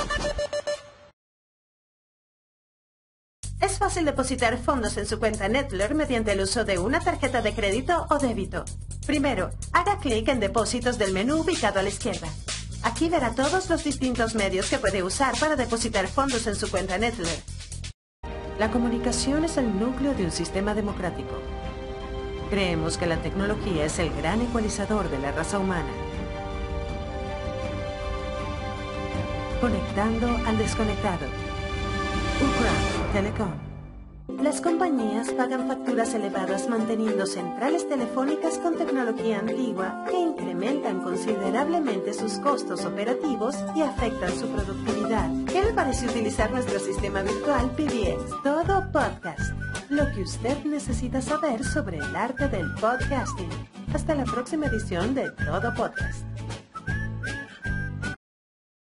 Es fácil depositar fondos en su cuenta Netlr mediante el uso de una tarjeta de crédito o débito. Primero, haga clic en Depósitos del menú ubicado a la izquierda. Aquí verá todos los distintos medios que puede usar para depositar fondos en su cuenta Netlr. La comunicación es el núcleo de un sistema democrático. Creemos que la tecnología es el gran ecualizador de la raza humana. Conectando al desconectado. Ukra Telecom. Las compañías pagan facturas elevadas manteniendo centrales telefónicas con tecnología antigua que incrementan considerablemente sus costos operativos y afectan su productividad. ¿Qué le parece utilizar nuestro sistema virtual PBX? Todo Podcast. Lo que usted necesita saber sobre el arte del podcasting. Hasta la próxima edición de Todo Podcast.